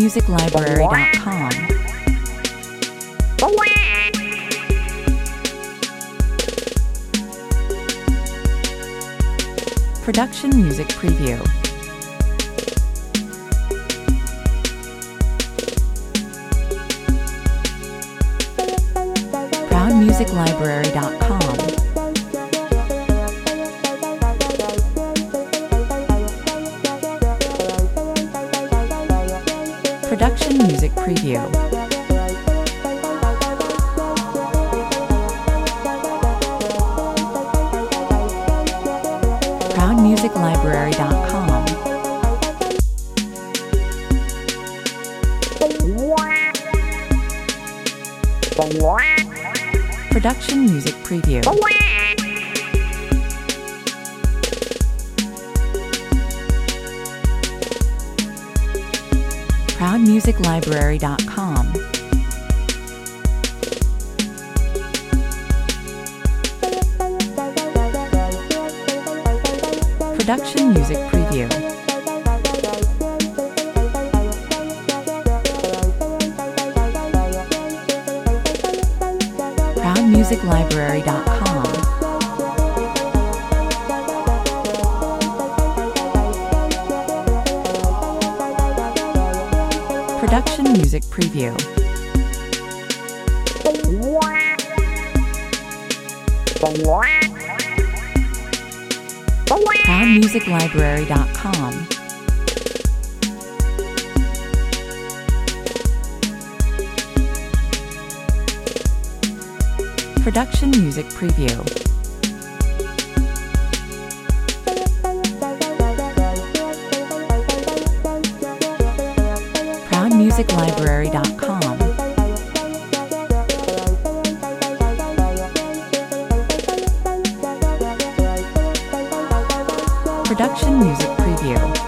ProudMusicLibrary.com. Production Music Preview. ProudMusicLibrary.com. Production Music Preview. ProudMusicLibrary.com. Production Music Preview. ProudMusicLibrary.com. Production Music Preview. ProudMusicLibrary.com. Production Music Preview. ProudMusicLibrary.com. Production Music Preview. ProudMusicLibrary.com. Production Music Preview.